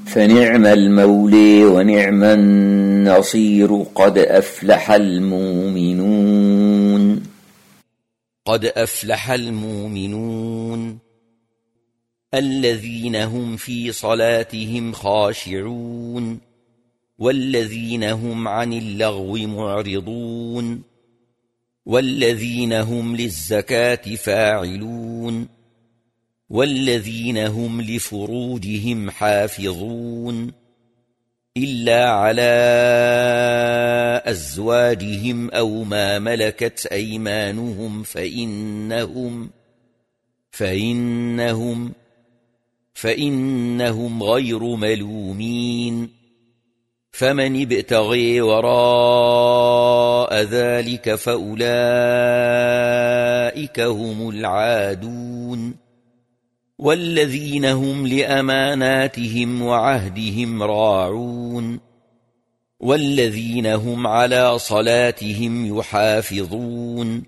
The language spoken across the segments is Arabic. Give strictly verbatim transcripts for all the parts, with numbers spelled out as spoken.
فنعم المولي ونعم النصير قد أفلح المؤمنون قد أفلح المؤمنون الذين هم في صلاتهم خاشعون والذين هم عن اللغو معرضون والذين هم للزكاة فاعلون والذين هم لفروجهم حافظون إلا على أزواجهم أو ما ملكت أيمانهم فإنهم فإنهم فإنهم غير ملومين فمن ابتغي وراء ذلك فأولئك هم العادون والذين هم لأماناتهم وعهدهم راعون والذين هم على صلاتهم يحافظون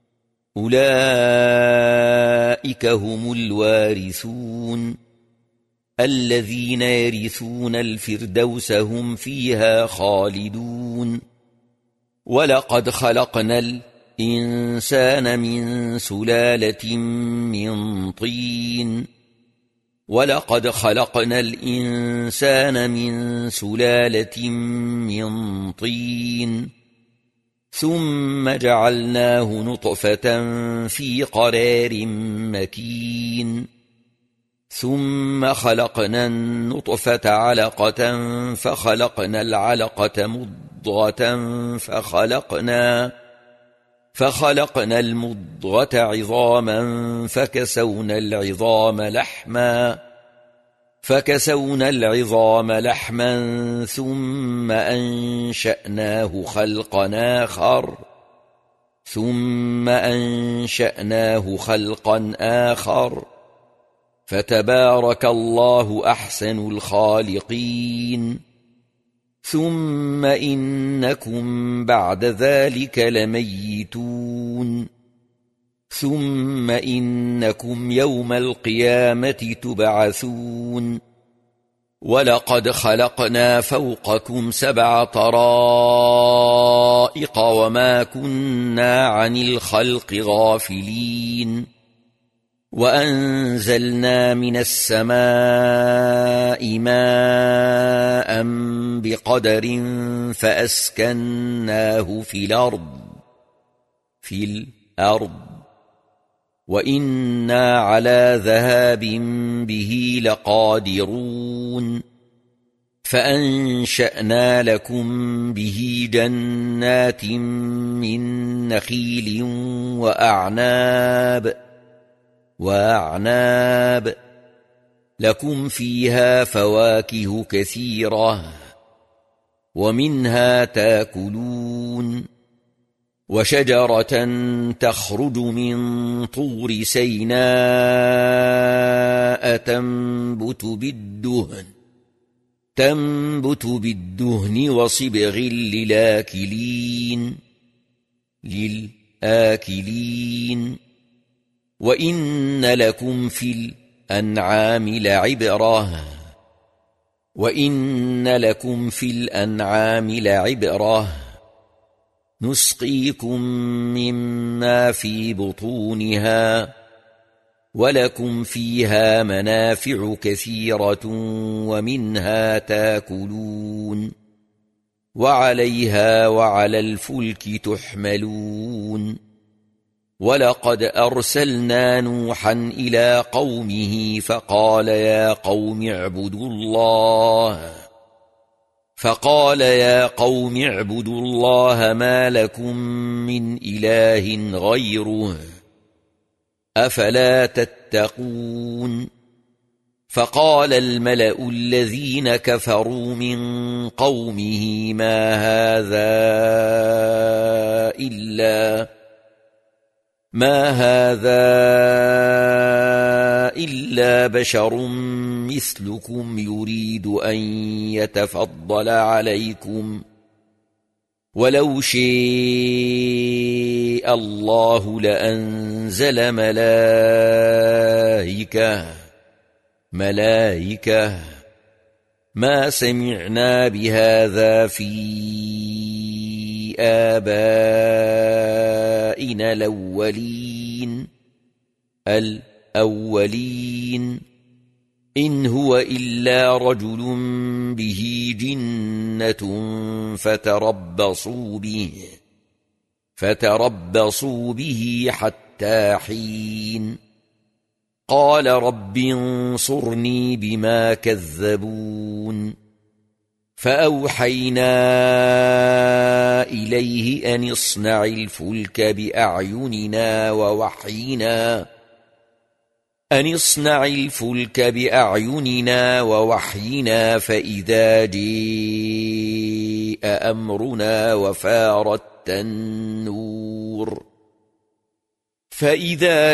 أولئك هم الوارثون الذين يرثون الفردوس هم فيها خالدون ولقد خلقنا الإنسان من سلالة من طين ولقد خلقنا الإنسان من سلالة من طين ثم جعلناه نطفة في قرار مكين ثم خلقنا النطفة علقة فخلقنا العلقة مضغة فخلقنا فخلقنا المضغة عظاما فكسونا العظام لحما فكسونا العظام لحما ثم أنشأناه خلقا آخر ثم أنشأناه خلقا آخر فتبارك الله أحسن الخالقين ثم إنكم بعد ذلك لميتون ثم إنكم يوم القيامة تبعثون ولقد خلقنا فوقكم سبع طرائق وما كنا عن الخلق غافلين وأنزلنا من السماء ماء بقدر فأسكناه في الأرض في الأرض وإنا على ذهاب به لقادرون فأنشأنا لكم به جنات من نخيل وأعناب وأعناب لكم فيها فواكه كثيرة ومنها تاكلون وشجرة تخرج من طور سيناء تنبت بالدهن تنبت بالدهن وصبغ للآكلين للآكلين وإن لكم في الأنعام لعبرة وإن لكم في الأنعام لعبرة نسقيكم مما في بطونها ولكم فيها منافع كثيرة ومنها تاكلون وعليها وعلى الفلك تحملون ولقد أرسلنا نوحا إلى قومه فقال يا قوم اعبدوا الله فقال يا قوم اعبدوا الله ما لكم من إله غيره أفلا تتقون فقال الملأ الذين كفروا من قومه ما هذا إلا ما هذا إلا بشر مثلكم يريد أن يتفضل عليكم ولو شاء الله لأنزل ملائكة ملائكة ما سمعنا بهذا في آبائنا الأولين الأولين إن هو إلا رجل به جنة فتربصوا به فتربصوا به حتى حين قال رب انصرني بما كذبون فأوحينا إليه أن اصنع الفلك بأعيننا ووحينا أن اصنع الفلك بأعيننا ووحينا فإذا جاء أمرنا وفارت النور فإذا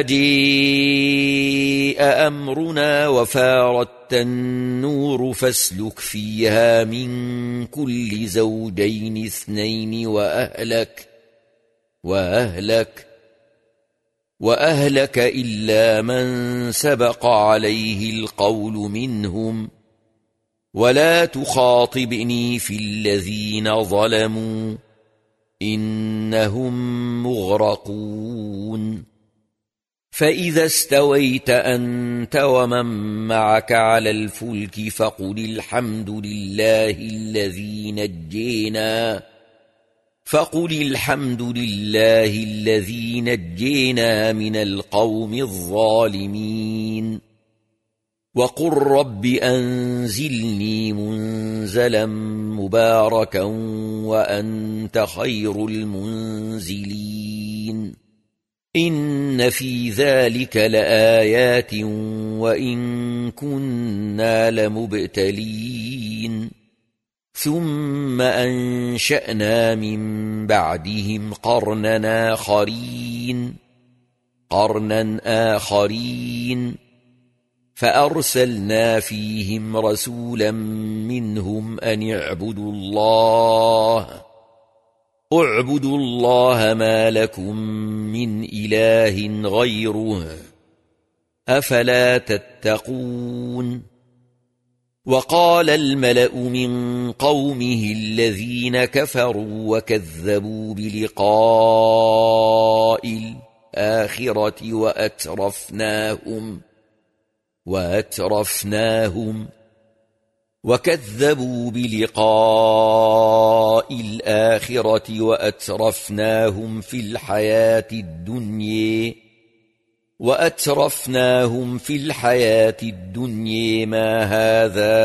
جاء أمرنا وفارت النور فاسلك فيها من كل زوجين اثنين وأهلك وأهلك وأهلك إلا من سبق عليه القول منهم ولا تخاطبني في الذين ظلموا إنهم مغرقون فإذا استويت أنت ومن معك على الفلك فقل الحمد لله الذي نجينا فقل الحمد لله الذي نجينا من القوم الظالمين وقل رب أنزلني منزلا مباركا وأنت خير المنزلين إن في ذلك لآيات وإن كنا لمبتلين ثم أنشأنا من بعدهم قرنا آخرين قرنا آخرين فأرسلنا فيهم رسولا منهم أن اعبدوا الله اعبدوا الله ما لكم من إله غيره أفلا تتقون وقال الملأ من قومه الذين كفروا وكذبوا بلقاء الآخرة وأترفناهم وأترفناهم وكذبوا بلقاء الآخرة وأترفناهم في الحياة الدنيا وأترفناهم في الحياة الدنيا ما هذا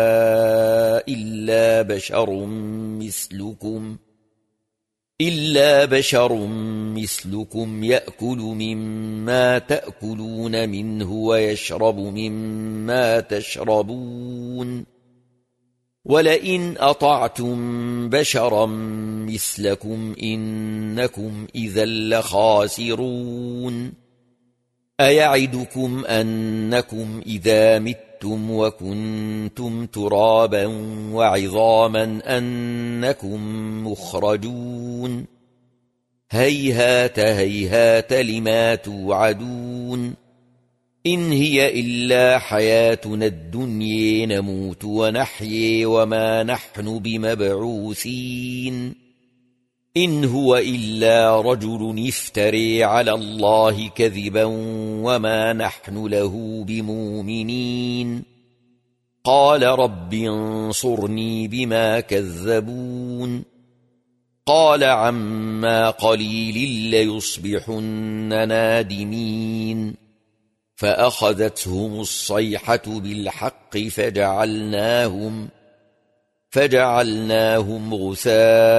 إلا بشر مثلكم إلا بشر مثلكم يأكل مما تأكلون منه ويشرب مما تشربون ولئن أطعتم بشرا مثلكم إنكم إذا لخاسرون أيعدكم أنكم إذا متم وكنتم ترابا وعظاما أنكم مخرجون هيهات هيهات لما توعدون إن هي إلا حياتنا الدنيا نموت ونحيي وما نحن بمبعوثين إن هو إلا رجل افتري على الله كذبا وما نحن له بمؤمنين قال رب انصرني بما كذبون قال عما قليل ليصبحن نادمين فأخذتهم الصيحة بالحق فجعلناهم فجعلناهم غثاء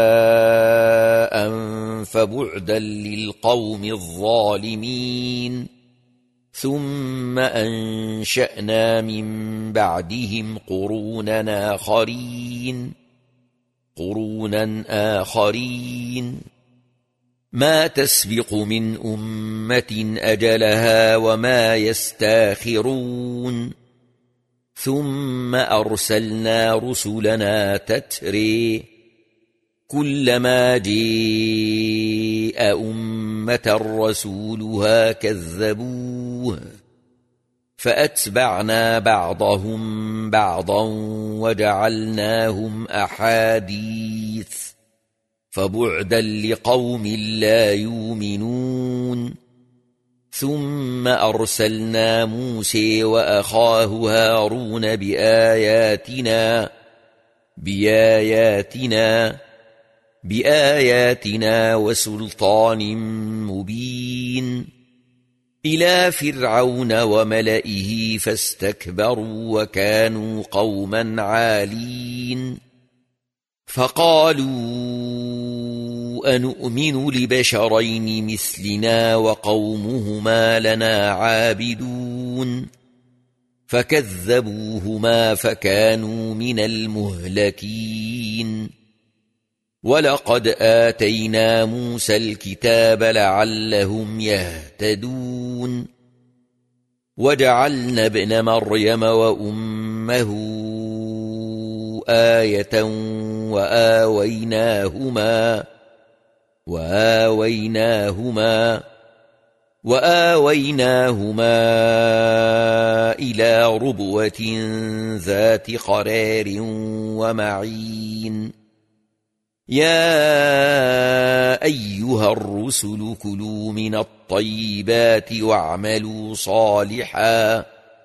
فبعدا للقوم الظالمين ثم أنشأنا من بعدهم قرونا آخرين قرونا آخرين ما تسبق من أمة أجلها وما يستاخرون ثم أرسلنا رسلنا تتري كلما جاء أمة رسولها كذبوه فأتبعنا بعضهم بعضا وجعلناهم أحاديث فبعدا لقوم لا يؤمنون ثم أرسلنا موسى وأخاه هارون بآياتنا بآياتنا بآياتنا وسلطان مبين إلى فرعون وملئه فاستكبروا وكانوا قوما عالين فقالوا أنؤمن لبشرين مثلنا وقومهما لنا عابدون فكذبوهما فكانوا من المهلكين ولقد آتينا موسى الكتاب لعلهم يهتدون وجعلنا ابن مريم وأمه آية وآويناهما وآويناهما وآويناهما إلى ربوة ذات قرار ومعين يا أيها الرسل كلوا من الطيبات واعملوا صالحا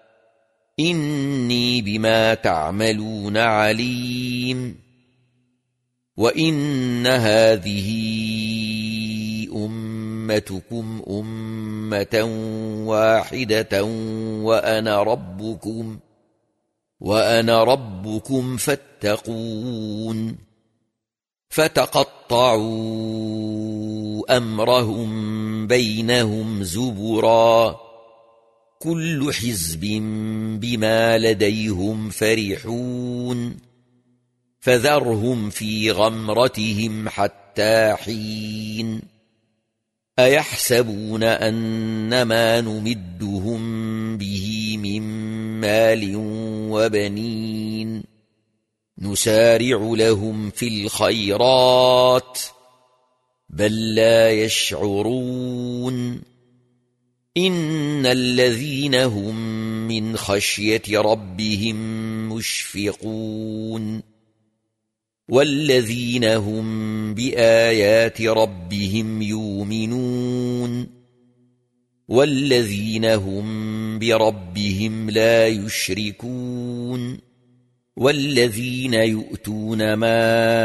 إني بما تعملون عليم وإن هذه أمتكم أمة واحدة وأنا ربكم وأنا ربكم فاتقون فتقطعوا أمرهم بينهم زبرا كل حزب بما لديهم فرحون فذرهم في غمرتهم حتى حين أيحسبون أنما نمدهم به من مال وبنين نسارع لهم في الخيرات بل لا يشعرون إن الذين هم من خشية ربهم مشفقون والذين هم بآيات ربهم يؤمنون والذين هم بربهم لا يشركون والذين يؤتون ما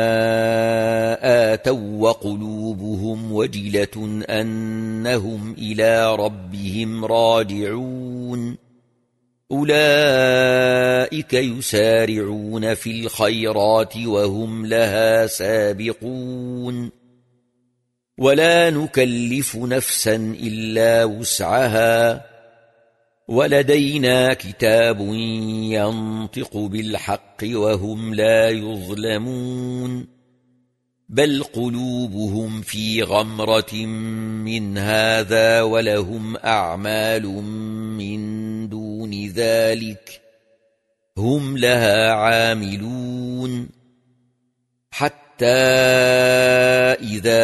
آتوا وقلوبهم وجلة أنهم إلى ربهم راجعون أولئك يسارعون في الخيرات وهم لها سابقون ولا نكلف نفسا إلا وسعها ولدينا كتاب ينطق بالحق وهم لا يظلمون بل قلوبهم في غمرة من هذا ولهم أعمال من دون ذلك هم لها عاملون حتى إذا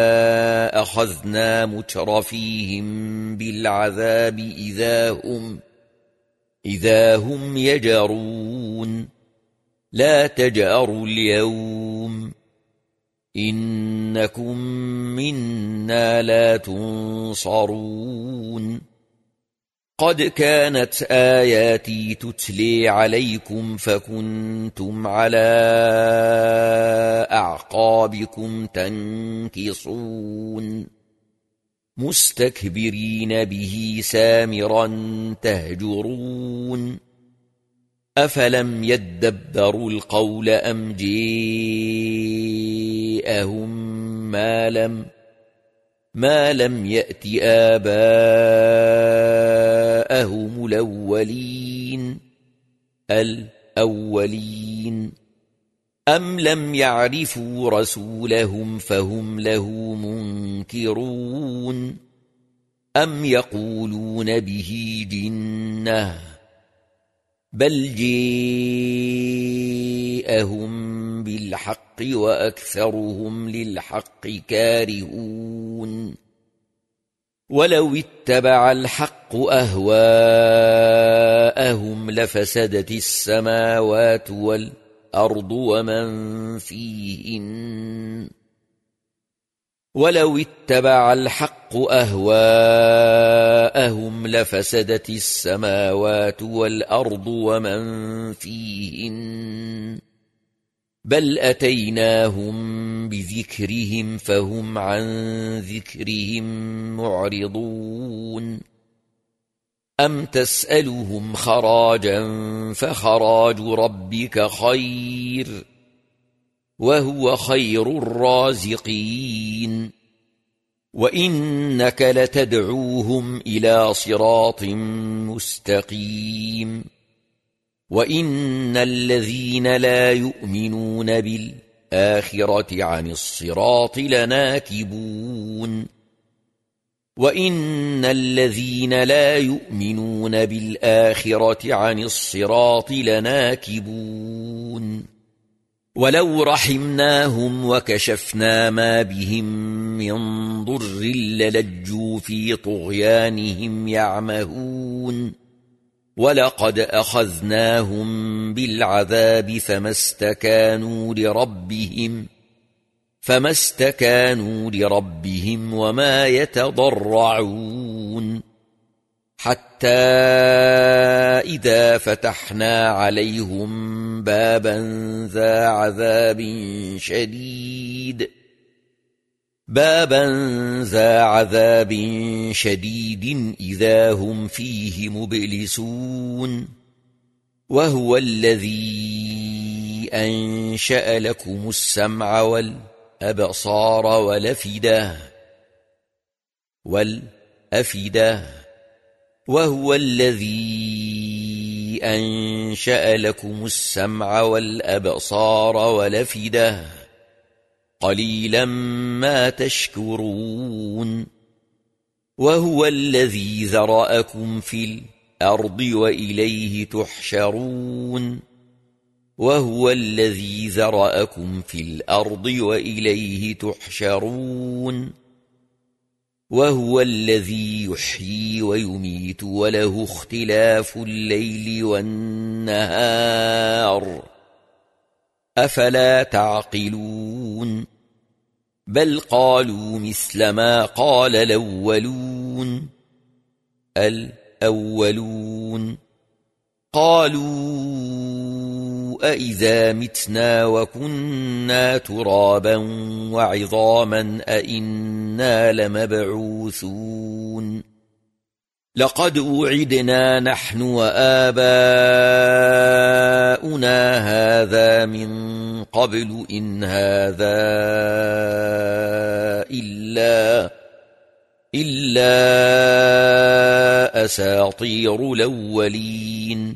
أخذنا مترفيهم بالعذاب إذا هم إذا هم يجرون لا تجأروا اليوم إنكم منا لا تنصرون قد كانت آياتي تتلي عليكم فكنتم على أعقابكم تنكصون مستكبرين به سامرا تهجرون أفلم يدبروا القول أم جاءهم ما لم ما لم يأت آباءهم الأولين الأولين أم لم يعرفوا رسولهم فهم له منكرون أم يقولون به جنة بل جاءهم بالحق وأكثرهم للحق كارهون ولو اتبع الحق أهواءهم لفسدت السماوات والأرض ومن فيهن ولو اتبع الحق أهواءهم لفسدت السماوات والأرض ومن فيهن بل أتيناهم بذكرهم فهم عن ذكرهم معرضون أم تسألهم خراجا فخراج ربك خير وهو خير الرازقين وإنك لتدعوهم إلى صراط مستقيم وإن الذين لا يؤمنون بالآخرة عن الصراط لناكبون وإن الذين لا يؤمنون بالآخرة عن الصراط لناكبون ولو رحمناهم وكشفنا ما بهم من ضر للجوا في طغيانهم يعمهون ولقد أخذناهم بالعذاب فما استكانوا لربهم فما استكانوا لربهم وما يتضرعون حتى إذا فتحنا عليهم بابا ذا عذاب شديد بابا ذا عذاب شديد إذا هم فيه مبلسون وهو الذي أنشأ لكم السمع والأبصار والأفئدة والأفئدة وهو الذي أنشأ لكم السمع والأبصار والأفئدة قليلا ما تشكرون وهو الذي ذرأكم في الأرض وإليه تحشرون وهو الذي ذرأكم في الأرض وإليه تحشرون وهو الذي يحيي ويميت وله اختلاف الليل والنهار أفلا تعقلون بل قالوا مثل ما قال الأولون الأولون قالوا أإذا متنا وكنا ترابا وعظاما أإنا لمبعوثون لقد وعدنا نحن وآباؤنا هذا من قبل إن هذا إلا إلا أساطير الأولين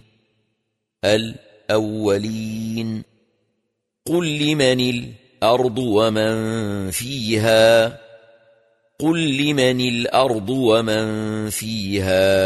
الأولين قل لمن الأرض ومن فيها قل لمن الأرض ومن فيها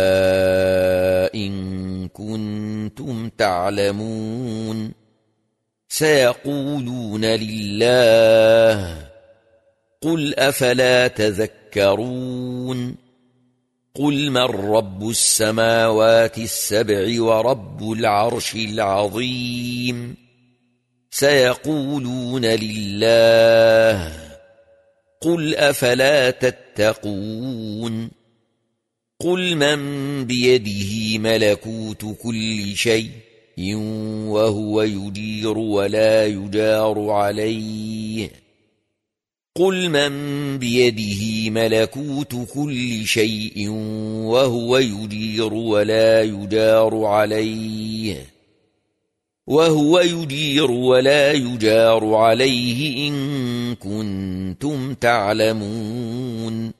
إن كنتم تعلمون سيقولون لله قل أفلا تذكرون قل من رب السماوات السبع ورب العرش العظيم سيقولون لله قل أفلا تتقون قل من بيده ملكوت كل شيء وهو يجير ولا يجار عليه قل من بيده ملكوت كل شيء وهو يجير ولا يجار عليه وهو يجير ولا يجار عليه إن كنتم تعلمون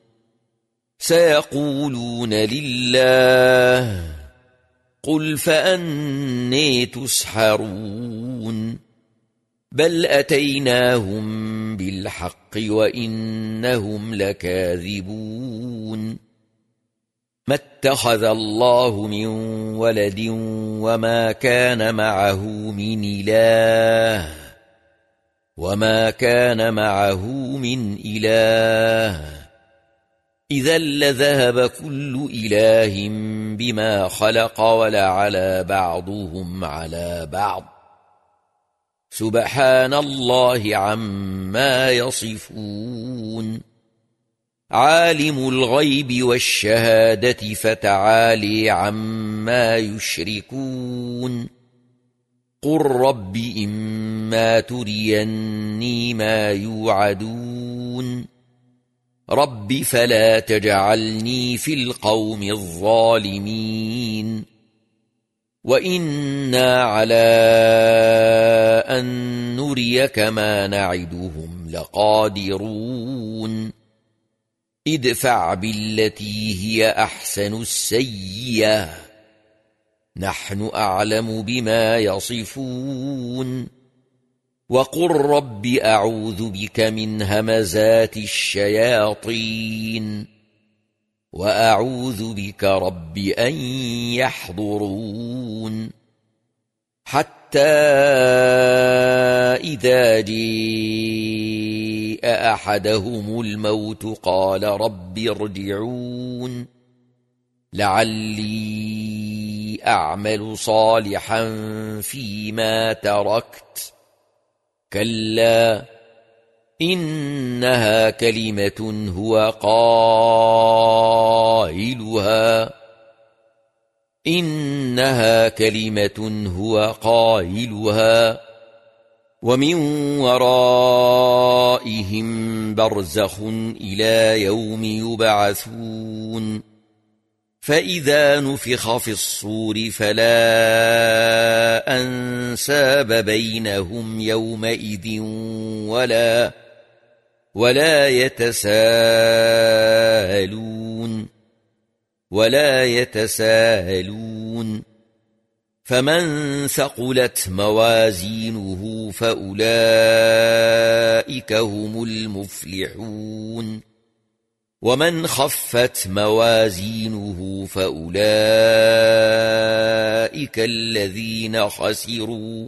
سيقولون لله قل فأني تسحرون بل أتيناهم بالحق وإنهم لكاذبون ما اتخذ الله من ولد وما كان معه من إله وما كان معه من إله إذا لذهب كل إله بما خلق ولعلى بعضهم على بعض سبحان الله عما يصفون عالم الغيب والشهادة فتعالي عما يشركون قل رب إما تريني ما يوعدون رب فلا تجعلني في القوم الظالمين وإنا على أن نريك ما نعدهم لقادرون ادفع بالتي هي أحسن السيئة نحن أعلم بما يصفون وقل رب أعوذ بك من همزات الشياطين وأعوذ بك رب أن يحضرون حتى إذا جاء أحدهم الموت قال رب ارجعون لعلي أعمل صالحا فيما تركت كلا إنها كلمة هو قائلها إنها كلمة هو قائلها ومن ورائهم برزخ إلى يوم يبعثون فإذا نفخ في الصور فلا أنساب بينهم يومئذ ولا ولا يتساءلون ولا يتساءلون فمن ثقلت موازينه فأولئك هم المفلحون ومن خفت موازينه فأولئك الذين خسروا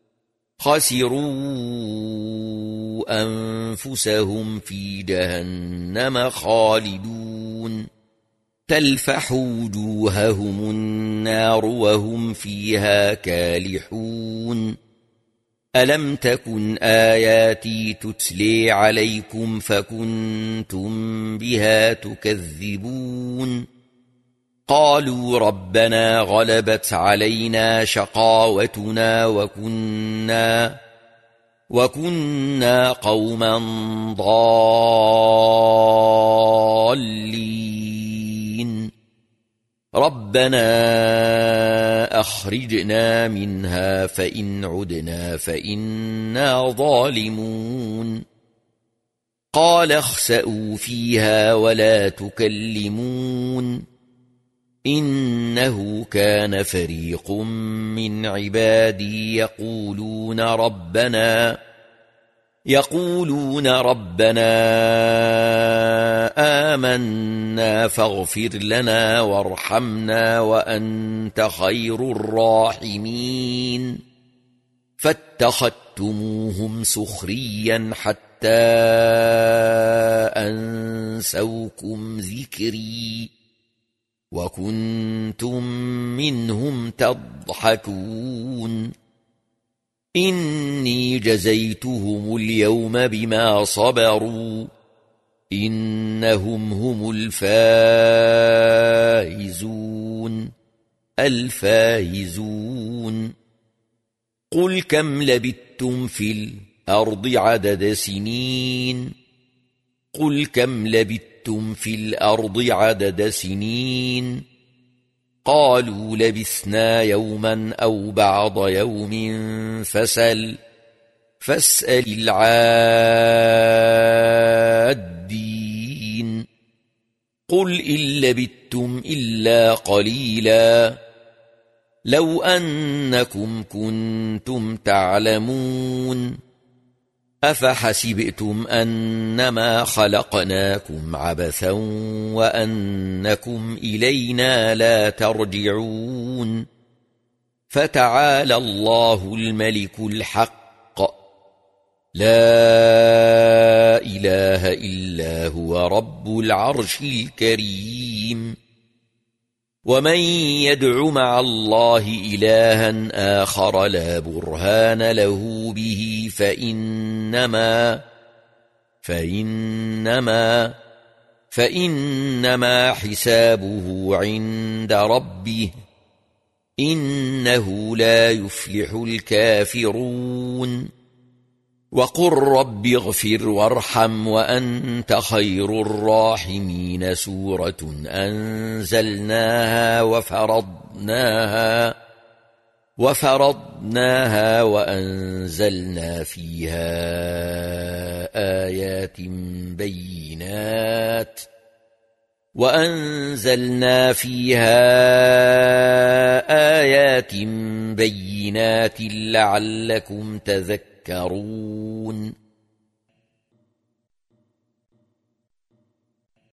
خسروا أنفسهم في جهنم خالدون تلفح وجوههم النار وهم فيها كالحون ألم تكن آياتي تتلي عليكم فكنتم بها تكذبون قالوا ربنا غلبت علينا شقاوتنا وكنا وكنا قوما ضالين ربنا أخرجنا منها فإن عدنا فإنا ظالمون قال اخسئوا فيها ولا تكلمون إنه كان فريق من عبادي يقولون ربنا يقولون ربنا آمنا فاغفر لنا وارحمنا وأنت خير الراحمين فاتخذتموهم سخريا حتى أنسوكم ذكري وكنتم منهم تضحكون إني جزيتهم اليوم بما صبروا إنهم هم الفائزون الفائزون قل كم لبثتم في الأرض عدد سنين قل كم لبثتم في الأرض عدد سنين قالوا لبثنا يوما أو بعض يوم فسل فاسأل العادين قل إن لبثتم إلا قليلا لو أنكم كنتم تعلمون أفحسبتم أنما خلقناكم عبثا وأنكم إلينا لا ترجعون فتعالى الله الملك الحق لا إله إلا هو رب العرش الكريم ومن يدع مع الله إلها آخر لا برهان له به فإنما فإنما فإنما حسابه عند ربه إنه لا يفلح الكافرون وقل رب اغفر وارحم وأنت خير الراحمين سورة أنزلناها وفرضناها وفرضناها وأنزلنا فيها آيات بينات وأنزلنا فيها آيات بينات لعلكم تذكرون